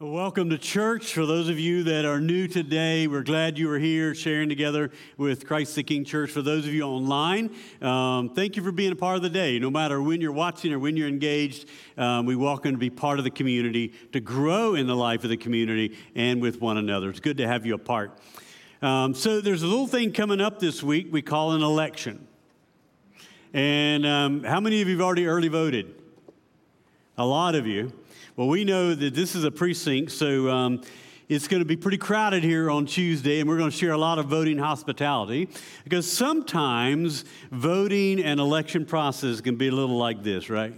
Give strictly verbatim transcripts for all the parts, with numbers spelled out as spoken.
Welcome to church. For those of you that are new today, we're glad you are here sharing together with Christ the King Church. For those of you online, um, thank you for being a part of the day. No matter when you're watching or when you're engaged, um, we welcome to be part of the community, to grow in the life of the community and with one another. It's good to have you a part. Um, so there's a little thing coming up this week we call an election. And um, how many of you have already early voted? A lot of you. Well, we know that this is a precinct, so um, it's going to be pretty crowded here on Tuesday, and we're going to share a lot of voting hospitality, because sometimes voting and election process can be a little like this, right?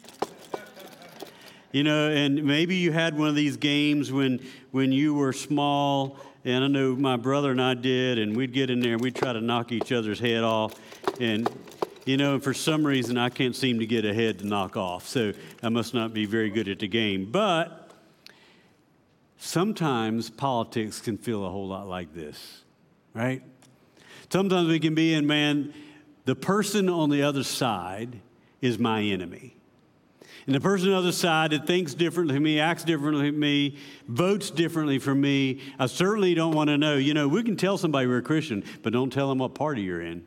You know, and maybe you had one of these games when when you were small, and I know my brother and I did, and we'd get in there and we'd try to knock each other's head off, and you know, and for some reason, I can't seem to get a head to knock off, so I must not be very good at the game. But sometimes politics can feel a whole lot like this, right? Sometimes we can be in, man, the person on the other side is my enemy. And the person on the other side that thinks differently from me, acts differently from me, votes differently from me, I certainly don't want to know. You know, we can tell somebody we're a Christian, but don't tell them what party you're in.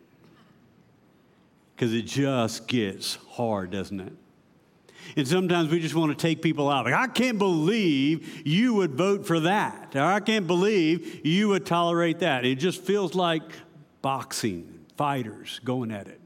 Because it just gets hard, doesn't it? And sometimes we just want to take people out. Like, I can't believe you would vote for that. Or I can't believe you would tolerate that. It just feels like boxing, fighters going at it.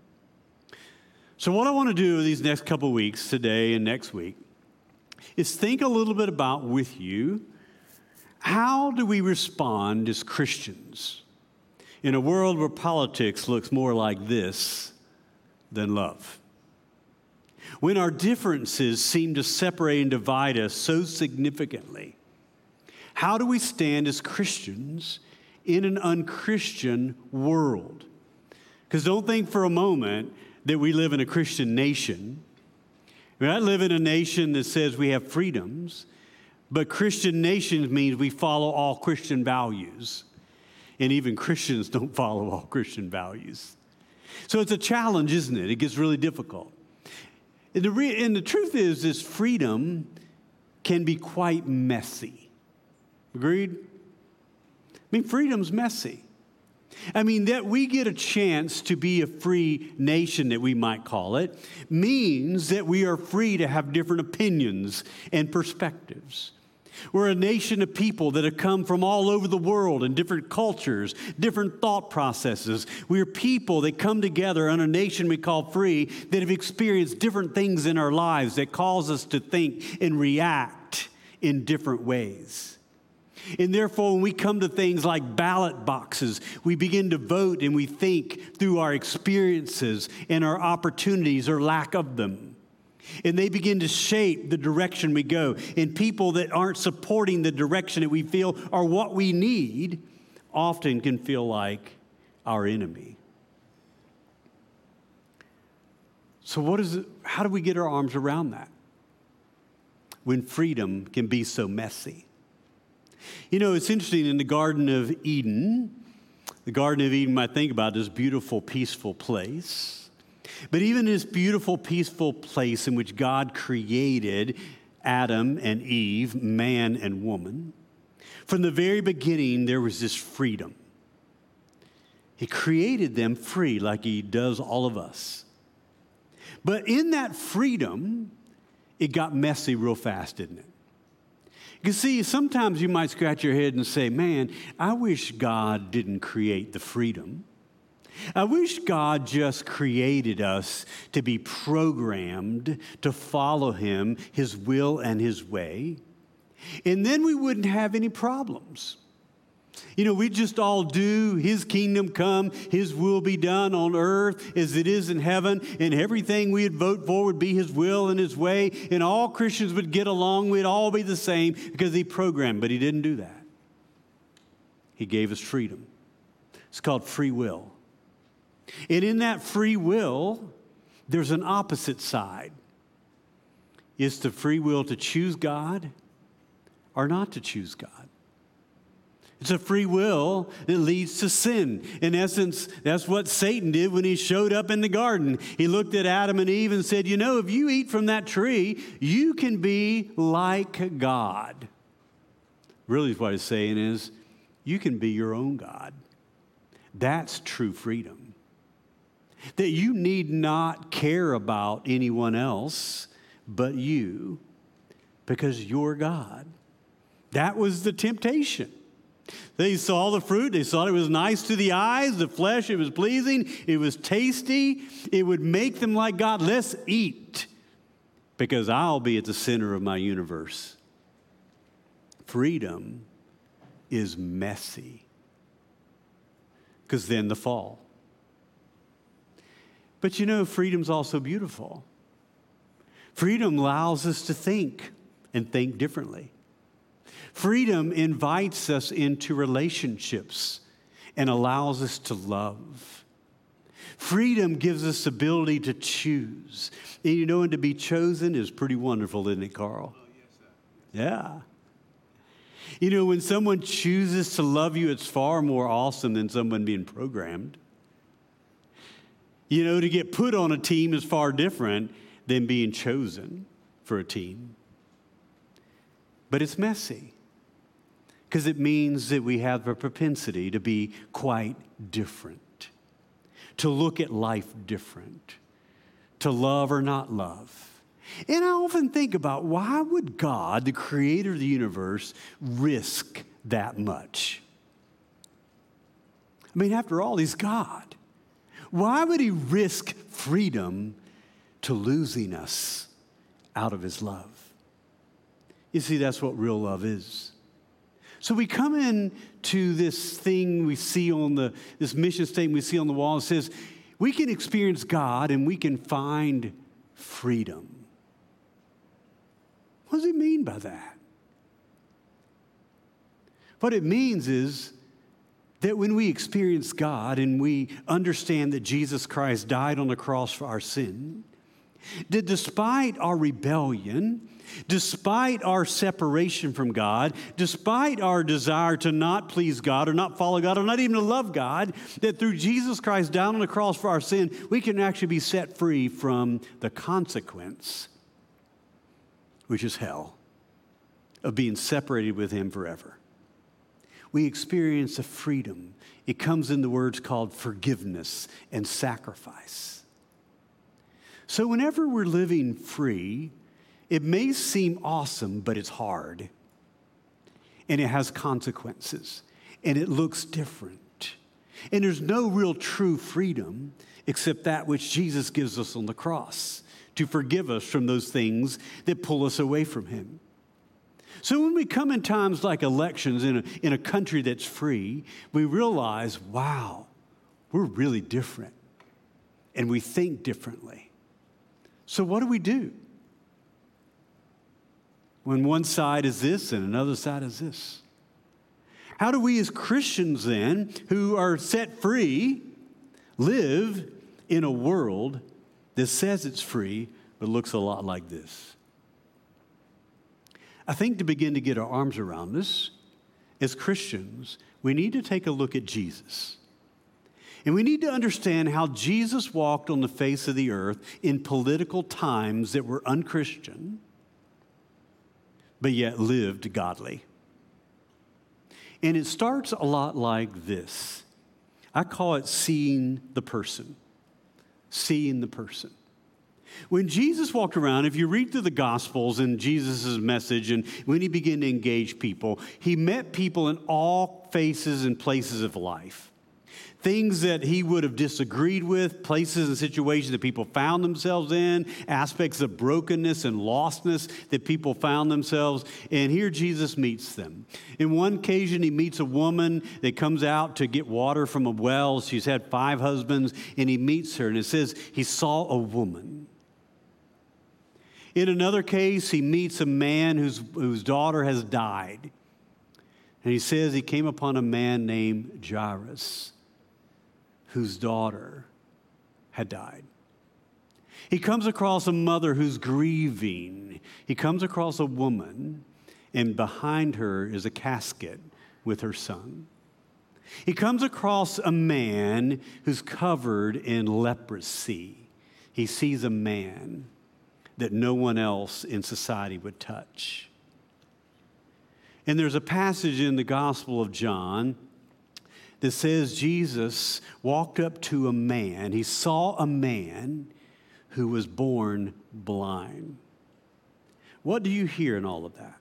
So what I want to do these next couple weeks, today and next week, is think a little bit about with you, how do we respond as Christians in a world where politics looks more like this than love? When our differences seem to separate and divide us so significantly, how do we stand as Christians in an unchristian world? Because don't think for a moment that we live in a Christian nation. I mean, I live in a nation that says we have freedoms, but Christian nations means we follow all Christian values. And even Christians don't follow all Christian values. So it's a challenge, isn't it? It gets really difficult. And the, re- and the truth is, this freedom can be quite messy. Agreed? I mean, freedom's messy. I mean, that we get a chance to be a free nation, that we might call it, means that we are free to have different opinions and perspectives. We're a nation of people that have come from all over the world and different cultures, different thought processes. We're people that come together on a nation we call free, that have experienced different things in our lives that cause us to think and react in different ways. And therefore, when we come to things like ballot boxes, we begin to vote and we think through our experiences and our opportunities or lack of them. And they begin to shape the direction we go. And people that aren't supporting the direction that we feel are what we need often can feel like our enemy. So what is it, how do we get our arms around that when freedom can be so messy? You know, it's interesting, in the Garden of Eden, the Garden of Eden, I think about this beautiful, peaceful place. But even this beautiful, peaceful place in which God created Adam and Eve, man and woman, from the very beginning, there was this freedom. He created them free like he does all of us. But in that freedom, it got messy real fast, didn't it? You see, sometimes you might scratch your head and say, man, I wish God didn't create the freedom. I wish God just created us to be programmed to follow him, his will and his way, and then we wouldn't have any problems. You know, we just all do his kingdom come, his will be done on earth as it is in heaven, and everything we'd vote for would be his will and his way, and all Christians would get along, we'd all be the same because he programmed, but he didn't do that. He gave us freedom. It's called free will. And in that free will, there's an opposite side. It's the free will to choose God or not to choose God. It's a free will that leads to sin. In essence, that's what Satan did when he showed up in the garden. He looked at Adam and Eve and said, you know, if you eat from that tree, you can be like God. Really what it's saying is, you can be your own God. That's true freedom. That you need not care about anyone else but you, because you're God. That was the temptation. They saw the fruit. They thought it was nice to the eyes, the flesh. It was pleasing. It was tasty. It would make them like God. Let's eat, because I'll be at the center of my universe. Freedom is messy, because then the fall. But you know, freedom's also beautiful. Freedom allows us to think and think differently. Freedom invites us into relationships and allows us to love. Freedom gives us the ability to choose. And you know, and to be chosen is pretty wonderful, isn't it, Carl? Oh, yes, sir. Yeah. You know, when someone chooses to love you, it's far more awesome than someone being programmed. You know, to get put on a team is far different than being chosen for a team. But it's messy, because it means that we have a propensity to be quite different, to look at life different, to love or not love. And I often think about, why would God, the creator of the universe, risk that much? I mean, after all, he's God. Why would he risk freedom to losing us out of his love? You see, that's what real love is. So we come in to this thing we see on the, this mission statement we see on the wall. It says, we can experience God and we can find freedom. What does it mean by that? What it means is that when we experience God and we understand that Jesus Christ died on the cross for our sin, that despite our rebellion, despite our separation from God, despite our desire to not please God or not follow God or not even to love God, that through Jesus Christ down on the cross for our sin, we can actually be set free from the consequence, which is hell, of being separated with him forever. We experience a freedom. It comes in the words called forgiveness and sacrifice. So whenever we're living free, it may seem awesome, but it's hard. And it has consequences. And it looks different. And there's no real true freedom except that which Jesus gives us on the cross to forgive us from those things that pull us away from him. So when we come in times like elections in a, in a country that's free, we realize, wow, we're really different. And we think differently. So what do we do when one side is this and another side is this? How do we as Christians then, who are set free, live in a world that says it's free but looks a lot like this? I think to begin to get our arms around this, as Christians, we need to take a look at Jesus. And we need to understand how Jesus walked on the face of the earth in political times that were unchristian, but yet lived godly. And it starts a lot like this. I call it seeing the person. Seeing the person. When Jesus walked around, if you read through the Gospels and Jesus' message, and when he began to engage people, he met people in all phases and places of life. Things that he would have disagreed with, places and situations that people found themselves in, aspects of brokenness and lostness that people found themselves. And here Jesus meets them. In one occasion, he meets a woman that comes out to get water from a well. She's had five husbands, and he meets her. And it says he saw a woman. In another case, he meets a man whose, whose daughter has died. And he says he came upon a man named Jairus, whose daughter had died. He comes across a mother who's grieving. He comes across a woman, and behind her is a casket with her son. He comes across a man who's covered in leprosy. He sees a man that no one else in society would touch. And there's a passage in the Gospel of John that says Jesus walked up to a man. He saw a man who was born blind. What do you hear in all of that?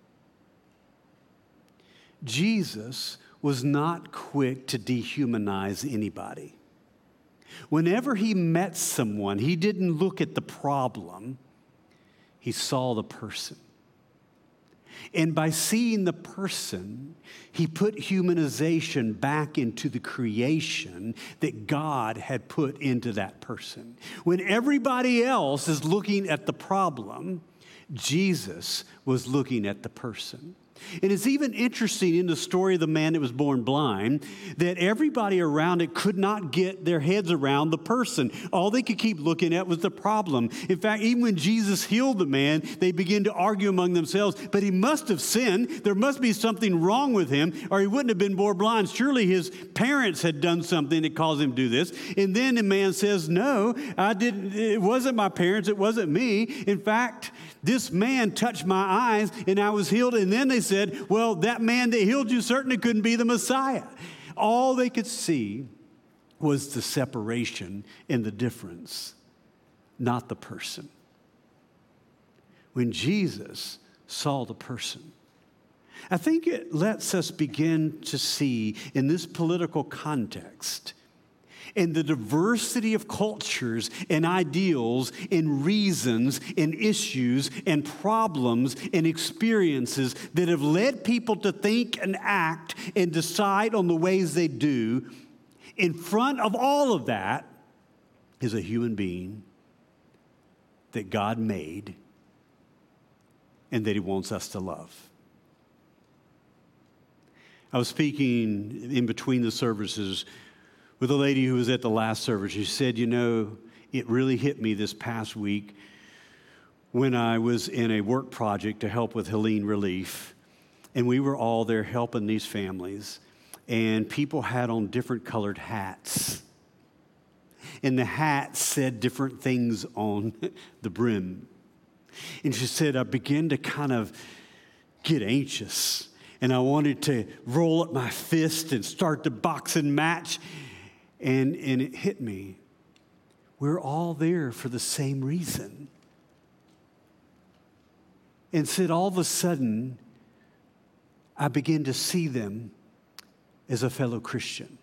Jesus was not quick to dehumanize anybody. Whenever he met someone, he didn't look at the problem. He saw the person. And by seeing the person, he put humanization back into the creation that God had put into that person. When everybody else is looking at the problem, Jesus was looking at the person. And it's even interesting in the story of the man that was born blind that everybody around it could not get their heads around the person. All they could keep looking at was the problem. In fact, even when Jesus healed the man, they began to argue among themselves, but he must have sinned. There must be something wrong with him, or he wouldn't have been born blind. Surely his parents had done something that caused him to do this. And then the man says, no, I didn't. It wasn't my parents. It wasn't me. In fact, this man touched my eyes and I was healed. And then they said, well, that man that healed you certainly couldn't be the Messiah. All they could see was the separation and the difference, not the person. When Jesus saw the person, I think it lets us begin to see in this political context, in the diversity of cultures and ideals and reasons and issues and problems and experiences that have led people to think and act and decide on the ways they do, in front of all of that is a human being that God made and that he wants us to love. I was speaking in between the services with a lady who was at the last service. She said, you know, it really hit me this past week when I was in a work project to help with Helene Relief, and we were all there helping these families, and people had on different colored hats. And the hats said different things on the brim. And she said, I began to kind of get anxious, and I wanted to roll up my fist and start the boxing match. And, and it hit me. We're all there for the same reason. And said all of a sudden, I began to see them as a fellow Christian.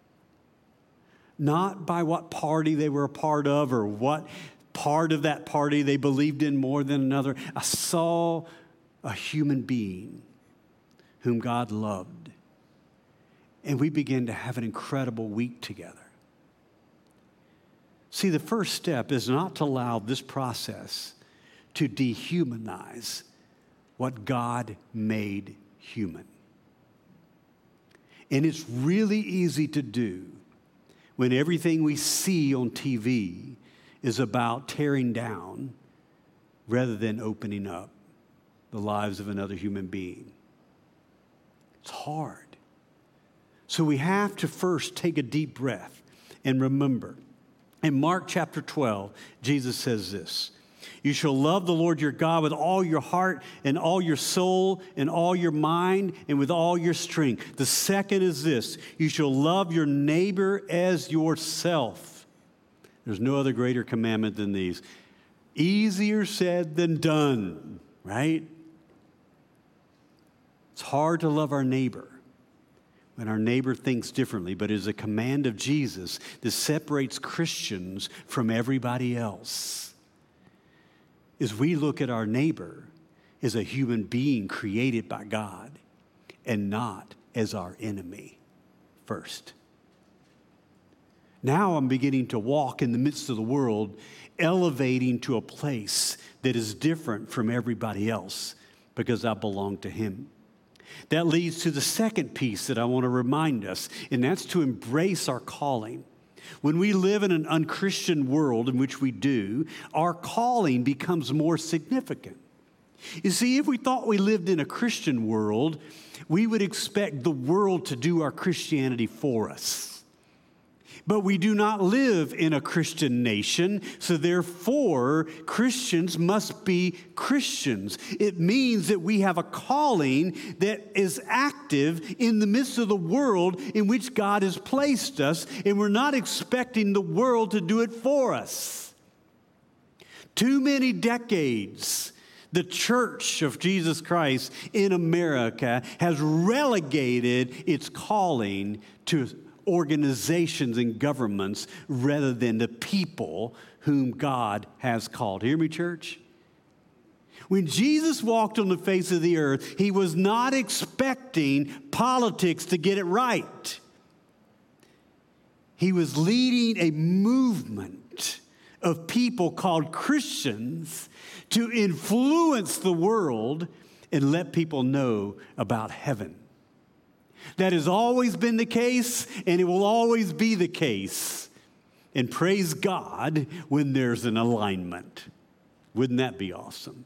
Not by what party they were a part of or what part of that party they believed in more than another. I saw a human being whom God loved. And we began to have an incredible week together. See, the first step is not to allow this process to dehumanize what God made human. And it's really easy to do when everything we see on T V is about tearing down rather than opening up the lives of another human being. It's hard. So we have to first take a deep breath and remember. In Mark chapter twelve, Jesus says this, you shall love the Lord your God with all your heart and all your soul and all your mind and with all your strength. The second is this, you shall love your neighbor as yourself. There's no other greater commandment than these. Easier said than done, right? It's hard to love our neighbor when our neighbor thinks differently, but it is a command of Jesus that separates Christians from everybody else. As we look at our neighbor as a human being created by God and not as our enemy first. Now I'm beginning to walk in the midst of the world, elevating to a place that is different from everybody else because I belong to him. That leads to the second piece that I want to remind us, and that's to embrace our calling. When we live in an unchristian world, in which we do, our calling becomes more significant. You see, if we thought we lived in a Christian world, we would expect the world to do our Christianity for us. But we do not live in a Christian nation, so therefore Christians must be Christians. It means that we have a calling that is active in the midst of the world in which God has placed us, and we're not expecting the world to do it for us. Too many decades, the Church of Jesus Christ in America has relegated its calling to organizations and governments rather than the people whom God has called. Hear me, church? When Jesus walked on the face of the earth, he was not expecting politics to get it right. He was leading a movement of people called Christians to influence the world and let people know about heaven. That has always been the case, and it will always be the case. And praise God when there's an alignment. Wouldn't that be awesome?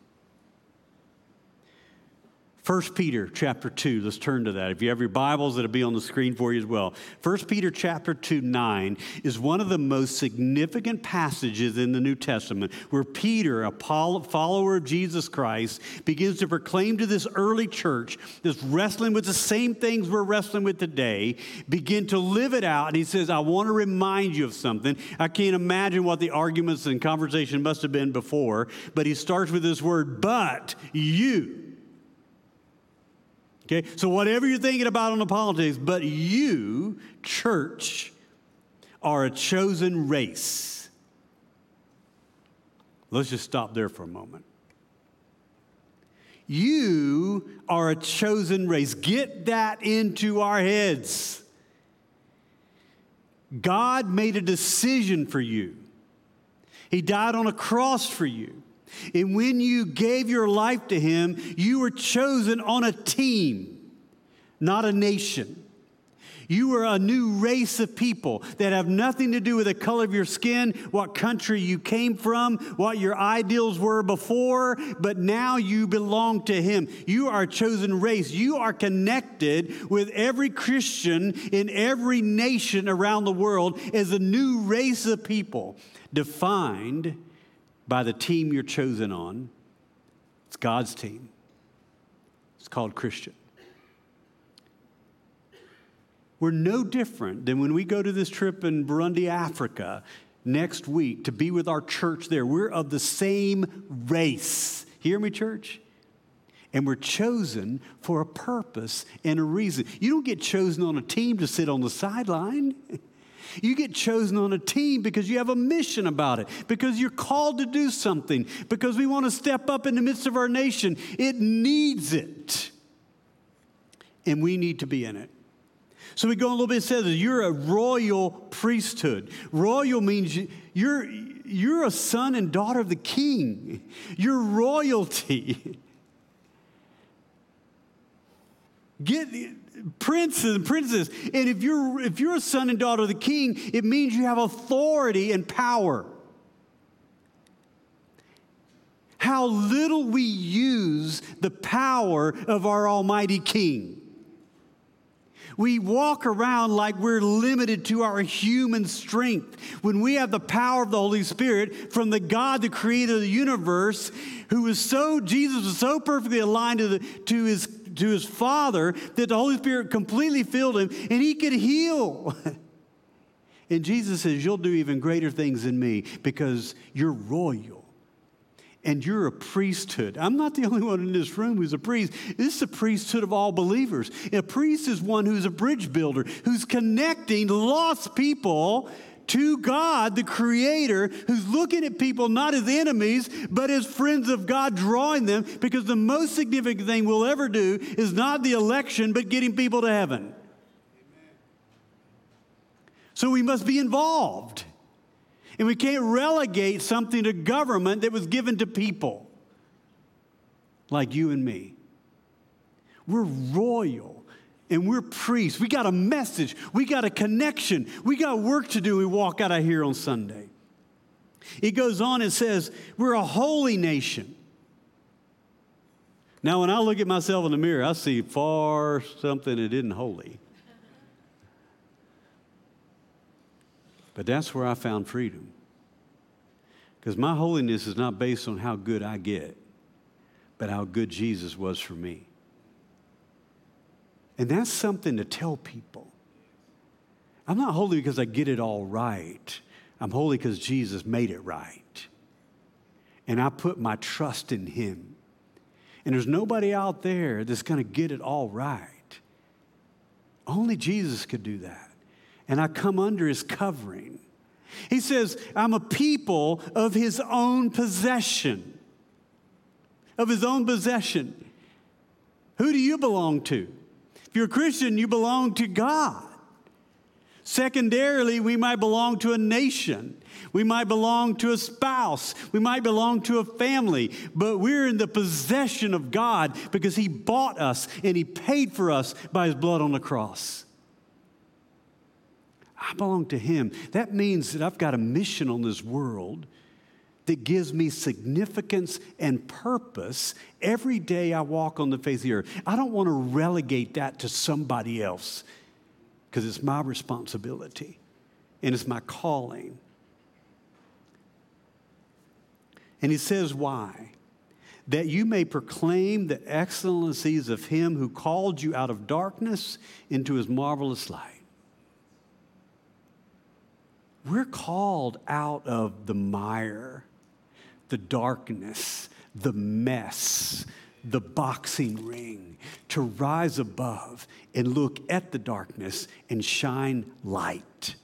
First Peter chapter two, let's turn to that. If you have your Bibles, it'll be on the screen for you as well. First Peter chapter two, nine is one of the most significant passages in the New Testament where Peter, a follower of Jesus Christ, begins to proclaim to this early church that's wrestling with the same things we're wrestling with today, begin to live it out. And he says, I want to remind you of something. I can't imagine what the arguments and conversation must have been before, but he starts with this word, but you. Okay, so whatever you're thinking about on the politics, but you, church, are a chosen race. Let's just stop there for a moment. You are a chosen race. Get that into our heads. God made a decision for you. He died on a cross for you. And when you gave your life to him, you were chosen on a team, not a nation. You were a new race of people that have nothing to do with the color of your skin, what country you came from, what your ideals were before, but now you belong to him. You are a chosen race. You are connected with every Christian in every nation around the world as a new race of people defined by the team you're chosen on. It's God's team. It's called Christian. We're no different than when we go to this trip in Burundi, Africa, next week to be with our church there. We're of the same race. Hear me, church? And we're chosen for a purpose and a reason. You don't get chosen on a team to sit on the sideline. You get chosen on a team because you have a mission about it, because you're called to do something, because we want to step up in the midst of our nation. It needs it. And we need to be in it. So we go a little bit, it says you're a royal priesthood. Royal means you're, you're a son and daughter of the king. You're royalty. Get princes and princesses. And if you're if you're a son and daughter of the king, it means you have authority and power. How little we use the power of our almighty king. We walk around like we're limited to our human strength when we have the power of the Holy Spirit from the God, the creator of the universe, who was so, Jesus was so perfectly aligned to, the, to his to his Father that the Holy Spirit completely filled him and he could heal. And Jesus says, you'll do even greater things than me because you're royal and you're a priesthood. I'm not the only one in this room who's a priest. This is a priesthood of all believers. And a priest is one who's a bridge builder, who's connecting lost people to God, the Creator, who's looking at people not as enemies, but as friends of God, drawing them, because the most significant thing we'll ever do is not the election, but getting people to heaven. Amen. So we must be involved. And we can't relegate something to government that was given to people like you and me. We're royal. And we're priests. We got a message. We got a connection. We got work to do. We walk out of here on Sunday. It goes on and says, we're a holy nation. Now, when I look at myself in the mirror, I see far something that isn't holy. But that's where I found freedom. Because my holiness is not based on how good I get, but how good Jesus was for me. And that's something to tell people. I'm not holy because I get it all right. I'm holy because Jesus made it right. And I put my trust in him. And there's nobody out there that's going to get it all right. Only Jesus could do that. And I come under his covering. He says, I'm a people of his own possession. Of his own possession. Who do you belong to? If you're a Christian, you belong to God. Secondarily, we might belong to a nation. We might belong to a spouse. We might belong to a family. But we're in the possession of God because he bought us and he paid for us by his blood on the cross. I belong to him. That means that I've got a mission on this world that gives me significance and purpose every day I walk on the face of the earth. I don't want to relegate that to somebody else because it's my responsibility and it's my calling. And he says, why? That you may proclaim the excellencies of him who called you out of darkness into his marvelous light. We're called out of the mire, the darkness, the mess, the boxing ring, to rise above and look at the darkness and shine light.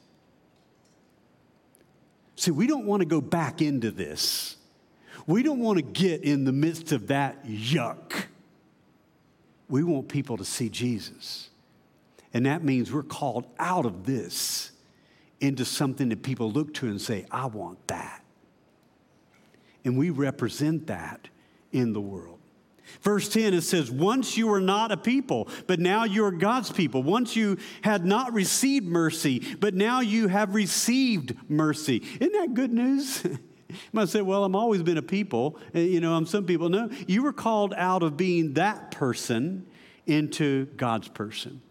See, we don't want to go back into this. We don't want to get in the midst of that yuck. We want people to see Jesus. And that means we're called out of this into something that people look to and say, I want that. And we represent that in the world. Verse ten, it says, once you were not a people, but now you are God's people. Once you had not received mercy, but now you have received mercy. Isn't that good news? You might say, well, I've always been a people. You know, I'm some people. No, you were called out of being that person into God's person.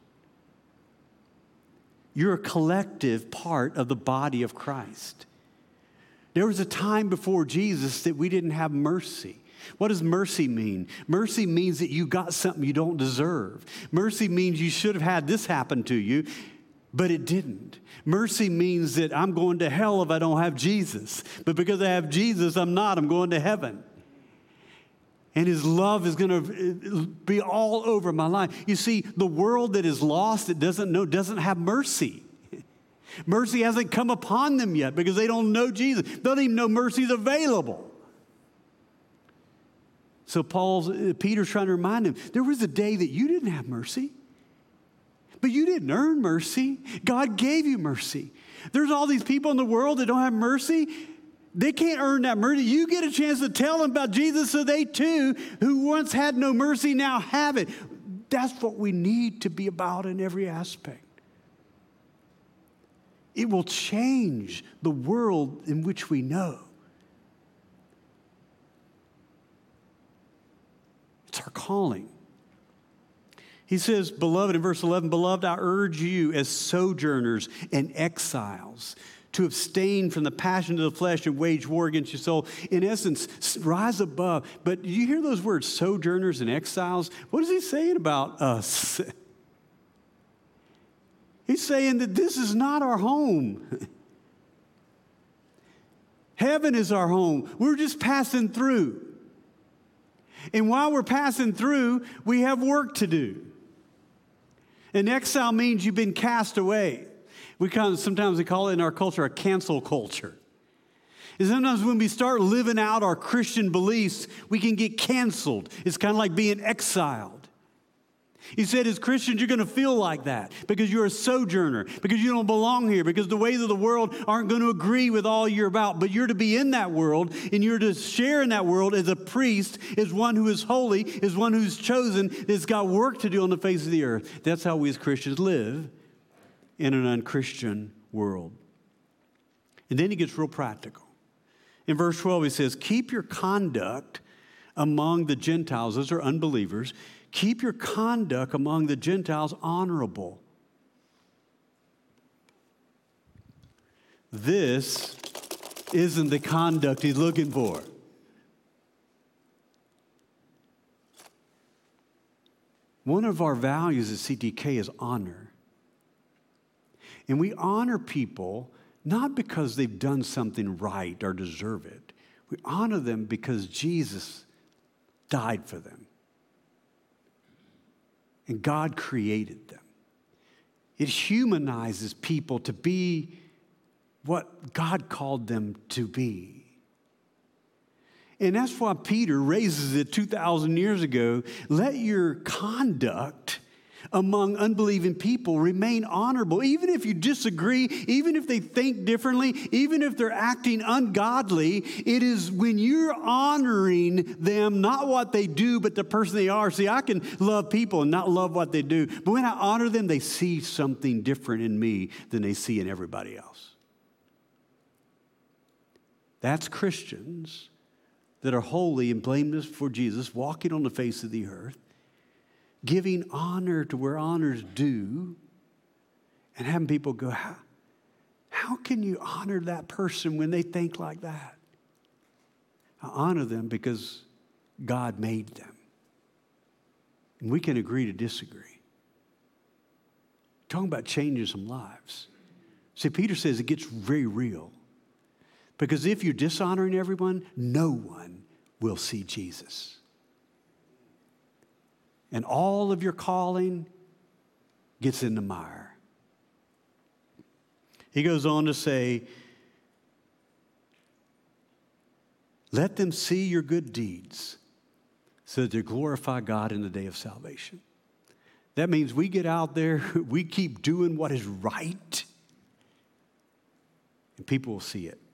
You're a collective part of the body of Christ. There was a time before Jesus that we didn't have mercy. What does mercy mean? Mercy means that you got something you don't deserve. Mercy means you should have had this happen to you, but it didn't. Mercy means that I'm going to hell if I don't have Jesus. But because I have Jesus, I'm not. I'm going to heaven. And his love is going to be all over my life. You see, the world that is lost, that doesn't know, doesn't have mercy. Mercy hasn't come upon them yet because they don't know Jesus. They don't even know mercy is available. So Paul's, Peter's trying to remind him, there was a day that you didn't have mercy. But you didn't earn mercy. God gave you mercy. There's all these people in the world that don't have mercy. They can't earn that mercy. You get a chance to tell them about Jesus so they too, who once had no mercy, now have it. That's what we need to be about in every aspect. It will change the world in which we know. It's our calling. He says, beloved, in verse eleven, beloved, I urge you as sojourners and exiles to abstain from the passion of the flesh and wage war against your soul. In essence, rise above. But do you hear those words, sojourners and exiles? What is he saying about us? He's saying that this is not our home. Heaven is our home. We're just passing through. And while we're passing through, we have work to do. And exile means you've been cast away. We kind of, sometimes we call it in our culture a cancel culture. And sometimes when we start living out our Christian beliefs, we can get canceled. It's kind of like being exiled. He said as Christians, you're going to feel like that because you're a sojourner, because you don't belong here, because the ways of the world aren't going to agree with all you're about. But you're to be in that world, and you're to share in that world as a priest, as one who is holy, as one who's chosen, that's got work to do on the face of the earth. That's how we as Christians live in an unchristian world. And then he gets real practical. In verse twelve, he says, keep your conduct among the Gentiles, those are unbelievers, keep your conduct among the Gentiles honorable. this isn't the conduct he's looking for. One of our values at C T K is honor. And we honor people not because they've done something right or deserve it. We honor them because Jesus died for them. And God created them. It humanizes people to be what God called them to be. And that's why Peter raises it two thousand years ago. Let your conduct among unbelieving people remain honorable. Even if you disagree, even if they think differently, even if they're acting ungodly, it is when you're honoring them, not what they do, but the person they are. See, I can love people and not love what they do. But when I honor them, they see something different in me than they see in everybody else. That's Christians that are holy and blameless before Jesus, walking on the face of the earth, giving honor to where honor's due, and having people go, how, how can you honor that person when they think like that? I honor them because God made them. And we can agree to disagree. Talking about changing some lives. See, Peter says it gets very real. Because if you're dishonoring everyone, no one will see Jesus. And all of your calling gets in the mire. He goes on to say, let them see your good deeds so that they glorify God in the day of salvation. That means we get out there, we keep doing what is right, and people will see it.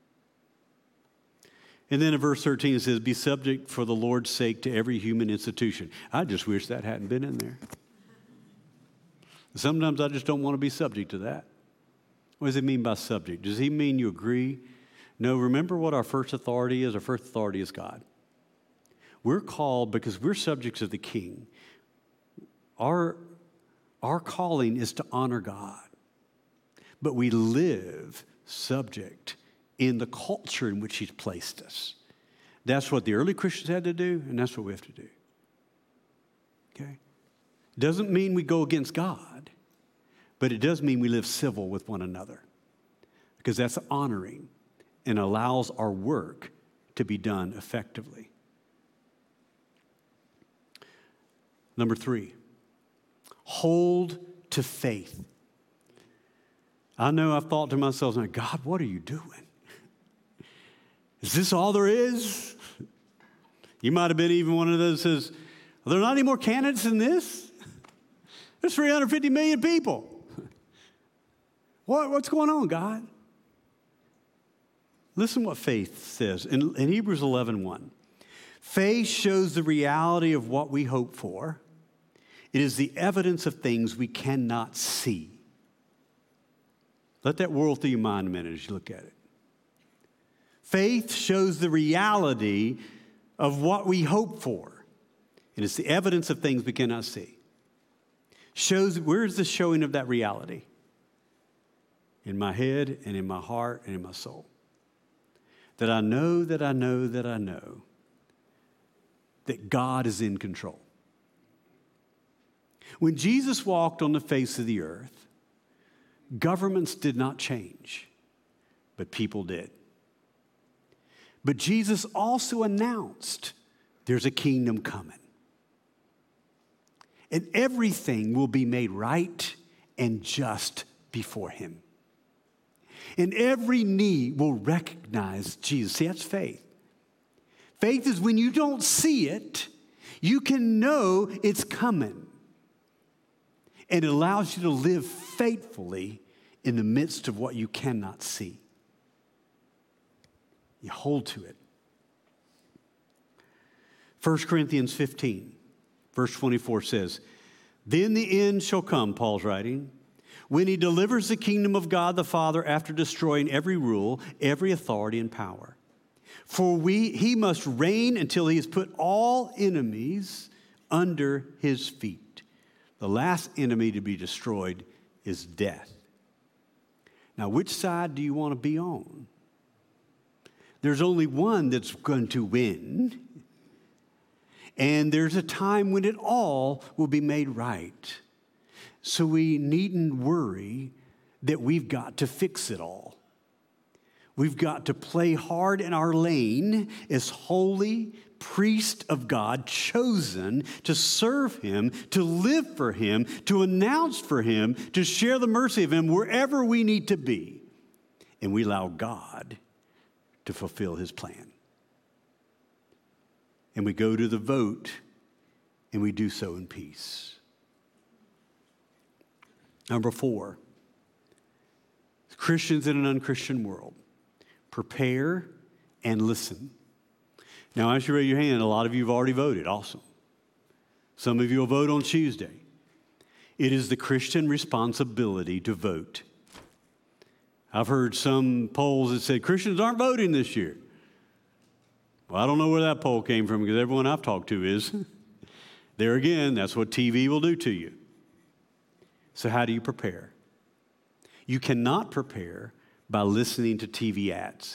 And then in verse thirteen, it says, be subject for the Lord's sake to every human institution. I just wish that hadn't been in there. Sometimes I just don't want to be subject to that. What does it mean by subject? Does he mean you agree? No, remember what our first authority is? Our first authority is God. We're called because we're subjects of the King. Our, our calling is to honor God. But we live subject in the culture in which he's placed us. That's what the early Christians had to do, and that's what we have to do. Okay? Doesn't mean we go against God, but it does mean we live civil with one another, because that's honoring and allows our work to be done effectively. Number three, hold to faith. I know I've thought to myself, God, what are you doing? Is this all there is? You might have been even one of those that says, are there not any more candidates than this? There's three hundred fifty million people. What, what's going on, God? Listen what faith says in, in Hebrews eleven one. Faith shows the reality of what we hope for. It is the evidence of things we cannot see. Let that whirl through your mind a minute as you look at it. Faith shows the reality of what we hope for. And it's the evidence of things we cannot see. Shows, where's the showing of that reality? In my head and in my heart and in my soul. That I know, that I know, that I know that God is in control. When Jesus walked on the face of the earth, governments did not change, but people did. But Jesus also announced there's a kingdom coming. And everything will be made right and just before him. And every knee will recognize Jesus. See, that's faith. Faith is when you don't see it, you can know it's coming. And it allows you to live faithfully in the midst of what you cannot see. You hold to it. First Corinthians fifteen, verse twenty-four says, then the end shall come, Paul's writing, when he delivers the kingdom of God the Father after destroying every rule, every authority and power. For we, he must reign until he has put all enemies under his feet. The last enemy to be destroyed is death. Now, which side do you want to be on? There's only one that's going to win. And there's a time when it all will be made right. So we needn't worry that we've got to fix it all. We've got to play hard in our lane as holy priest of God, chosen to serve him, to live for him, to announce for him, to share the mercy of him wherever we need to be. And we allow God to fulfill his plan. And we go to the vote, and we do so in peace. Number four, Christians in an unchristian world. Prepare and listen. Now, as you raise your hand, a lot of you have already voted. Awesome. Some of you will vote on Tuesday. It is the Christian responsibility to vote. I've heard some polls that said Christians aren't voting this year. Well, I don't know where that poll came from because everyone I've talked to is. There again, that's what T V will do to you. So how do you prepare? You cannot prepare by listening to T V ads.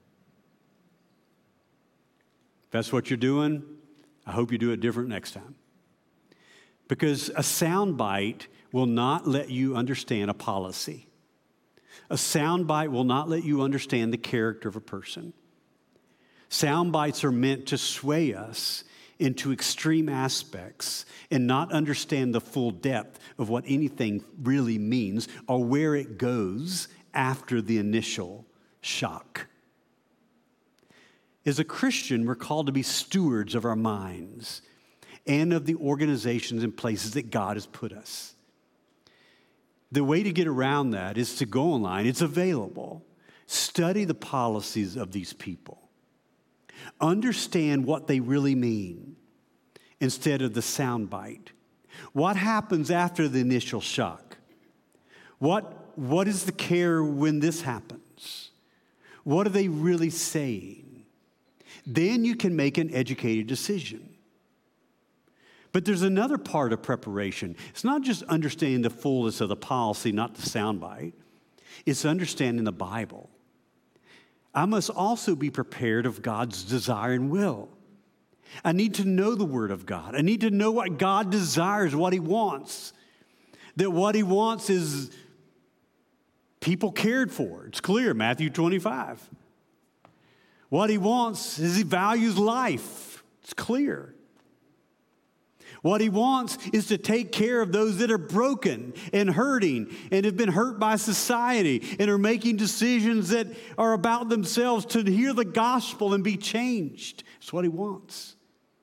If that's what you're doing, I hope you do it different next time. Because a soundbite will not let you understand a policy. A soundbite will not let you understand the character of a person. Sound bites are meant to sway us into extreme aspects and not understand the full depth of what anything really means or where it goes after the initial shock. As a Christian, we're called to be stewards of our minds and of the organizations and places that God has put us. The way to get around that is to go online. It's available. Study the policies of these people. Understand what they really mean instead of the soundbite. What happens after the initial shock? What, what is the care when this happens? What are they really saying? Then you can make an educated decision. But there's another part of preparation. It's not just understanding the fullness of the policy, not the soundbite. It's understanding the Bible. I must also be prepared of God's desire and will. I need to know the Word of God. I need to know what God desires, what He wants. That what He wants is people cared for. It's clear, Matthew twenty-five. What He wants is He values life. It's clear. What He wants is to take care of those that are broken and hurting and have been hurt by society and are making decisions that are about themselves to hear the gospel and be changed. It's what He wants.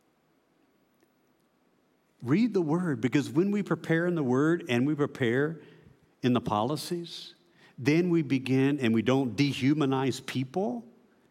Read the Word, because when we prepare in the Word and we prepare in the policies, then we begin, and we don't dehumanize people,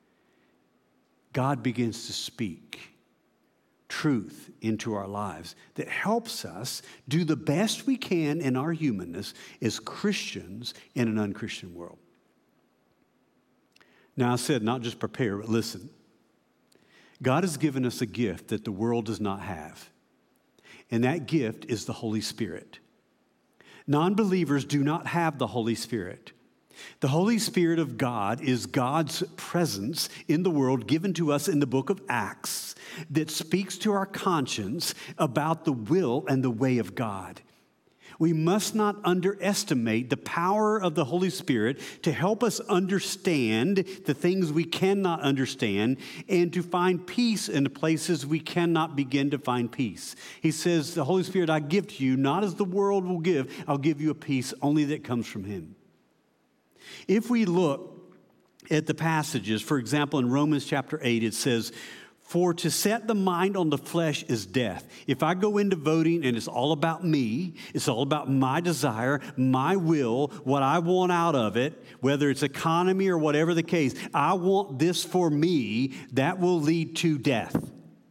God begins to speak truth into our lives that helps us do the best we can in our humanness as Christians in an unchristian world. Now, I said not just prepare, but listen. God has given us a gift that the world does not have, and that gift is the Holy Spirit. Non-believers do not have the Holy Spirit. The Holy Spirit of God is God's presence in the world given to us in the book of Acts that speaks to our conscience about the will and the way of God. We must not underestimate the power of the Holy Spirit to help us understand the things we cannot understand and to find peace in the places we cannot begin to find peace. He says, the Holy Spirit I give to you, not as the world will give, I'll give you a peace only that comes from Him. If we look at the passages, for example, in Romans chapter eight, it says, for to set the mind on the flesh is death. If I go into voting and it's all about me, it's all about my desire, my will, what I want out of it, whether it's economy or whatever the case, I want this for me, that will lead to death.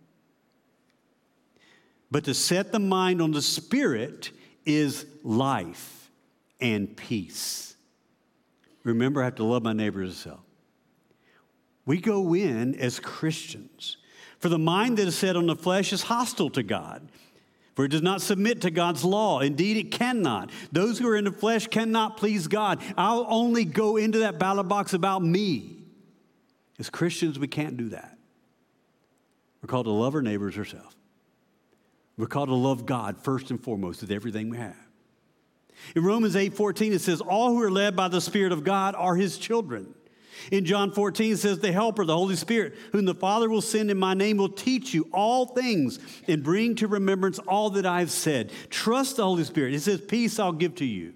But to set the mind on the Spirit is life and peace. Remember, I have to love my neighbor as self. We go in as Christians. For the mind that is set on the flesh is hostile to God. For it does not submit to God's law. Indeed, it cannot. Those who are in the flesh cannot please God. I'll only go into that ballot box about me. As Christians, we can't do that. We're called to love our neighbors ourselves. We're called to love God first and foremost with everything we have. In Romans eight fourteen, it says, all who are led by the Spirit of God are his children. In John fourteen, it says, the Helper, the Holy Spirit, whom the Father will send in my name, will teach you all things and bring to remembrance all that I've said. Trust the Holy Spirit. It says, peace I'll give to you.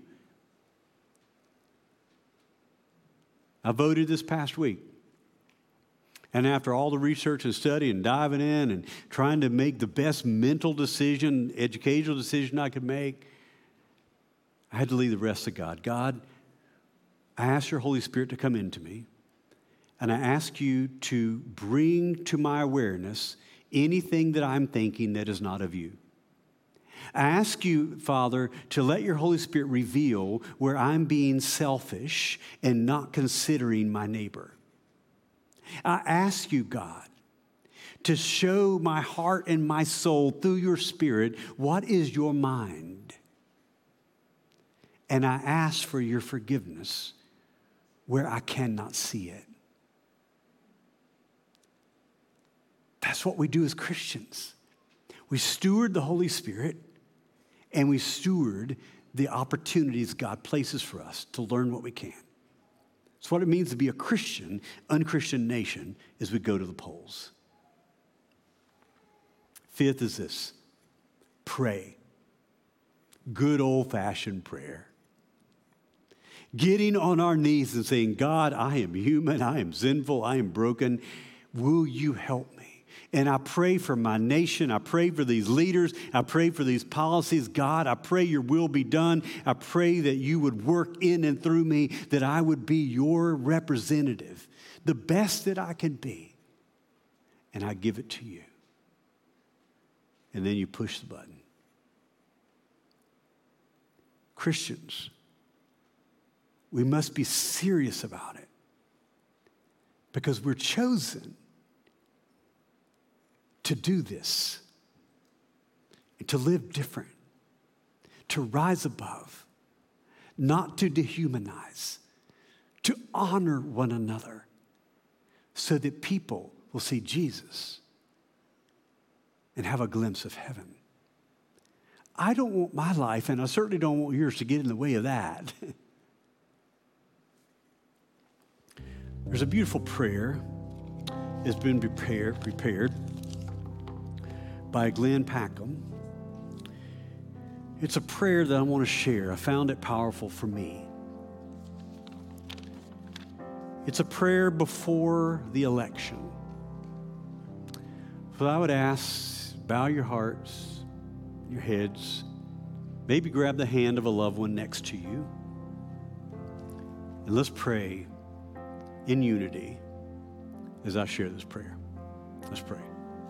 I voted this past week. And after all the research and study and diving in and trying to make the best mental decision, educational decision I could make, I had to leave the rest to God. God, I ask your Holy Spirit to come into me, and I ask you to bring to my awareness anything that I'm thinking that is not of you. I ask you, Father, to let your Holy Spirit reveal where I'm being selfish and not considering my neighbor. I ask you, God, to show my heart and my soul through your Spirit what is your mind. And I ask for your forgiveness where I cannot see it. That's what we do as Christians. We steward the Holy Spirit, and we steward the opportunities God places for us to learn what we can. It's what it means to be a Christian, unchristian nation as we go to the polls. Fifth is this: pray. Good old-fashioned prayer. Getting on our knees and saying, God, I am human, I am sinful, I am broken. Will you help me? And I pray for my nation. I pray for these leaders. I pray for these policies. God, I pray your will be done. I pray that you would work in and through me, that I would be your representative, the best that I can be. And I give it to you. And then you push the button. Christians, we must be serious about it because we're chosen to do this, and to live different, to rise above, not to dehumanize, to honor one another so that people will see Jesus and have a glimpse of heaven. I don't want my life, and I certainly don't want yours, to get in the way of that. There's a beautiful prayer that's been prepared, prepared by Glenn Packham. It's a prayer that I want to share. I found it powerful for me. It's a prayer before the election. So I would ask, bow your hearts, your heads, maybe grab the hand of a loved one next to you, and let's pray in unity as I share this prayer. Let's pray.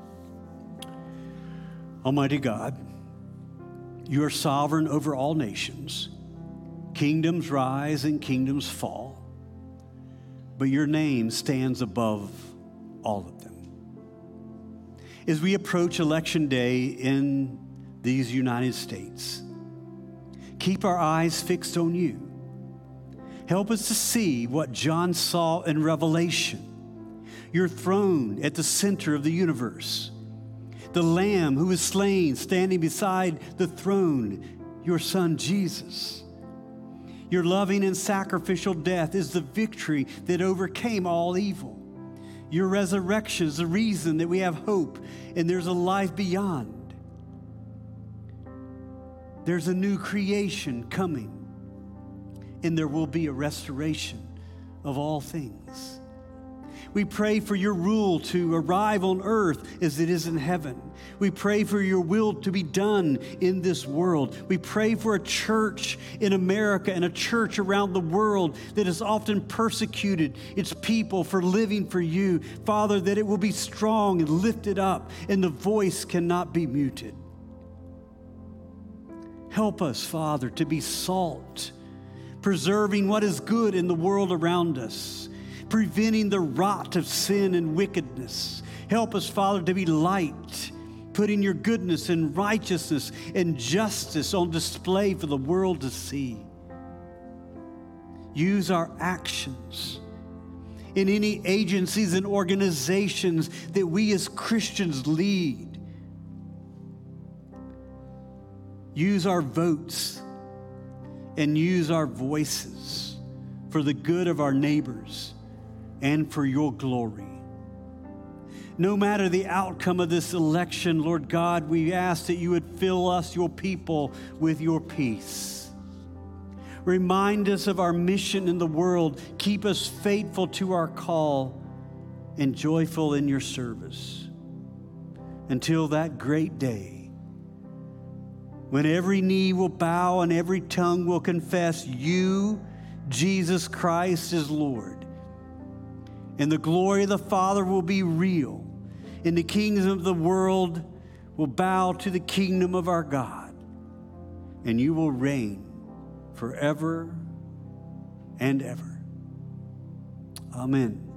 Almighty God, you are sovereign over all nations. Kingdoms rise and kingdoms fall, but your name stands above all of them. As we approach Election Day in these United States, keep our eyes fixed on you. Help us to see what John saw in Revelation, your throne at the center of the universe. The Lamb who was slain standing beside the throne, your Son Jesus. Your loving and sacrificial death is the victory that overcame all evil. Your resurrection is the reason that we have hope and there's a life beyond. There's a new creation coming, and there will be a restoration of all things. We pray for your rule to arrive on earth as it is in heaven. We pray for your will to be done in this world. We pray for a church in America and a church around the world that has often persecuted its people for living for you. Father, that it will be strong and lifted up and the voice cannot be muted. Help us, Father, to be salt, preserving what is good in the world around us, preventing the rot of sin and wickedness. Help us, Father, to be light putting your goodness and righteousness and justice on display for the world to see. Use our actions in any agencies and organizations that we as Christians lead. Use our votes and use our voices for the good of our neighbors and for your glory. No matter the outcome of this election, Lord God, we ask that you would fill us, your people, with your peace. Remind us of our mission in the world. Keep us faithful to our call and joyful in your service until that great day when every knee will bow and every tongue will confess you, Jesus Christ, is Lord. And the glory of the Father will be real, and the kings of the world will bow to the kingdom of our God, and you will reign forever and ever. Amen.